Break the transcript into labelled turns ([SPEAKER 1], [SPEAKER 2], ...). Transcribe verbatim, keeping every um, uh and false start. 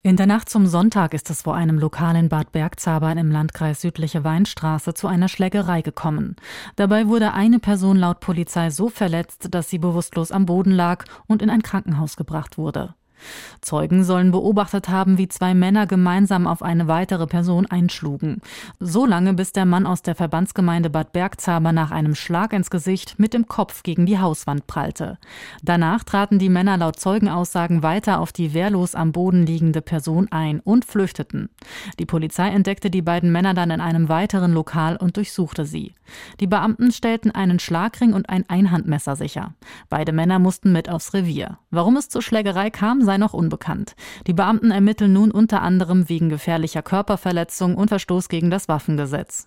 [SPEAKER 1] In der Nacht zum Sonntag ist es vor einem Lokal in Bad Bergzabern im Landkreis Südliche Weinstraße zu einer Schlägerei gekommen. Dabei wurde eine Person laut Polizei so verletzt, dass sie bewusstlos am Boden lag und in ein Krankenhaus gebracht wurde. Zeugen sollen beobachtet haben, wie zwei Männer gemeinsam auf eine weitere Person einschlugen. So lange, bis der Mann aus der Verbandsgemeinde Bad Bergzabern nach einem Schlag ins Gesicht mit dem Kopf gegen die Hauswand prallte. Danach traten die Männer laut Zeugenaussagen weiter auf die wehrlos am Boden liegende Person ein und flüchteten. Die Polizei entdeckte die beiden Männer dann in einem weiteren Lokal und durchsuchte sie. Die Beamten stellten einen Schlagring und ein Einhandmesser sicher. Beide Männer mussten mit aufs Revier. Warum es zur Schlägerei kam, sei noch unbekannt. Die Beamten ermitteln nun unter anderem wegen gefährlicher Körperverletzung und Verstoß gegen das Waffengesetz.